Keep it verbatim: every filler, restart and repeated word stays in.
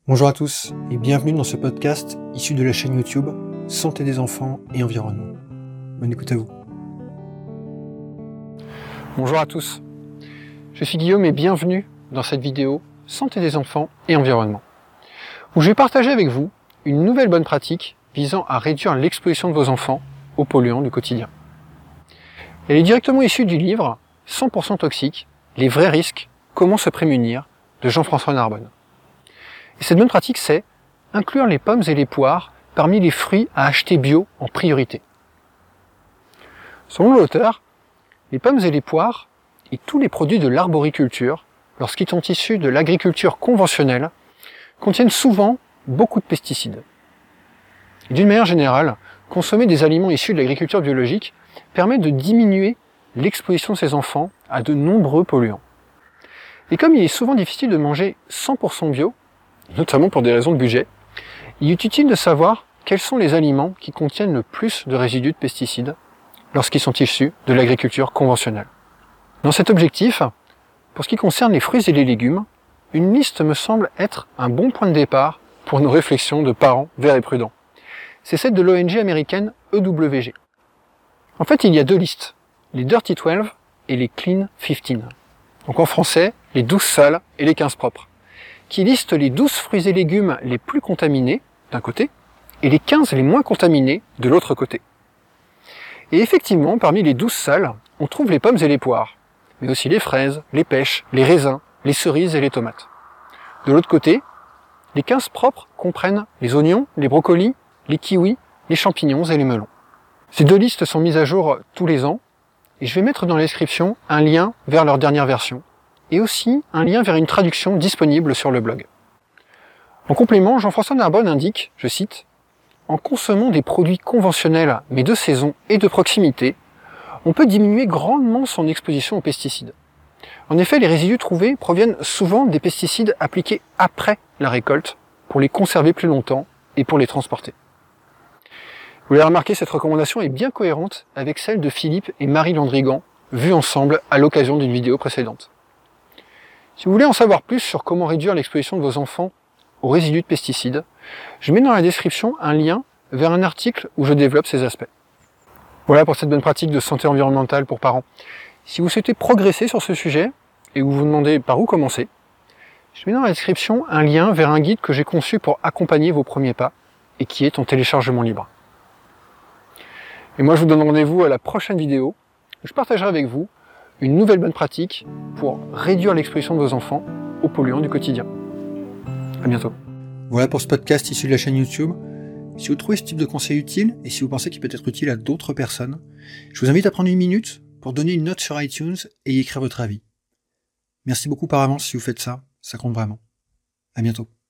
Bonjour à tous et bienvenue dans ce podcast issu de la chaîne YouTube Santé des enfants et environnement. Bonne écoute à vous. Bonjour à tous, je suis Guillaume et bienvenue dans cette vidéo Santé des enfants et environnement, où je vais partager avec vous une nouvelle bonne pratique visant à réduire l'exposition de vos enfants aux polluants du quotidien. Elle est directement issue du livre cent pour cent toxique, les vrais risques, comment se prémunir de Jean-François Narbonne. Et cette bonne pratique, c'est inclure les pommes et les poires parmi les fruits à acheter bio en priorité. Selon l'auteur, les pommes et les poires et tous les produits de l'arboriculture, lorsqu'ils sont issus de l'agriculture conventionnelle, contiennent souvent beaucoup de pesticides. Et d'une manière générale, consommer des aliments issus de l'agriculture biologique permet de diminuer l'exposition de ces enfants à de nombreux polluants. Et comme il est souvent difficile de manger cent pour cent bio, notamment pour des raisons de budget, il est utile de savoir quels sont les aliments qui contiennent le plus de résidus de pesticides lorsqu'ils sont issus de l'agriculture conventionnelle. Dans cet objectif, pour ce qui concerne les fruits et les légumes, une liste me semble être un bon point de départ pour nos réflexions de parents verts et prudents. C'est celle de l'O N G américaine E W G. En fait, il y a deux listes, les Dirty douze et les Clean quinze. Donc en français, les douze sales et les quinze propres, qui listent les douze fruits et légumes les plus contaminés d'un côté et les quinze les moins contaminés de l'autre côté. Et effectivement, parmi les douze sales, on trouve les pommes et les poires, mais aussi les fraises, les pêches, les raisins, les cerises et les tomates. De l'autre côté, les quinze propres comprennent les oignons, les brocolis, les kiwis, les champignons et les melons. Ces deux listes sont mises à jour tous les ans, et je vais mettre dans la description un lien vers leur dernière version, et aussi un lien vers une traduction disponible sur le blog. En complément, Jean-François Narbonne indique, je cite, « En consommant des produits conventionnels, mais de saison et de proximité, on peut diminuer grandement son exposition aux pesticides. En effet, les résidus trouvés proviennent souvent des pesticides appliqués après la récolte, pour les conserver plus longtemps et pour les transporter. » Vous l'avez remarqué, cette recommandation est bien cohérente avec celle de Philippe et Marie Landrigan, vues ensemble à l'occasion d'une vidéo précédente. Si vous voulez en savoir plus sur comment réduire l'exposition de vos enfants aux résidus de pesticides, je mets dans la description un lien vers un article où je développe ces aspects. Voilà pour cette bonne pratique de santé environnementale pour parents. Si vous souhaitez progresser sur ce sujet et vous vous demandez par où commencer, je mets dans la description un lien vers un guide que j'ai conçu pour accompagner vos premiers pas et qui est en téléchargement libre. Et moi je vous donne rendez-vous à la prochaine vidéo où je partagerai avec vous une nouvelle bonne pratique pour réduire l'exposition de vos enfants aux polluants du quotidien. À bientôt. Voilà pour ce podcast issu de la chaîne YouTube. Si vous trouvez ce type de conseil utile et si vous pensez qu'il peut être utile à d'autres personnes, je vous invite à prendre une minute pour donner une note sur iTunes et y écrire votre avis. Merci beaucoup par avance si vous faites ça, ça compte vraiment. À bientôt.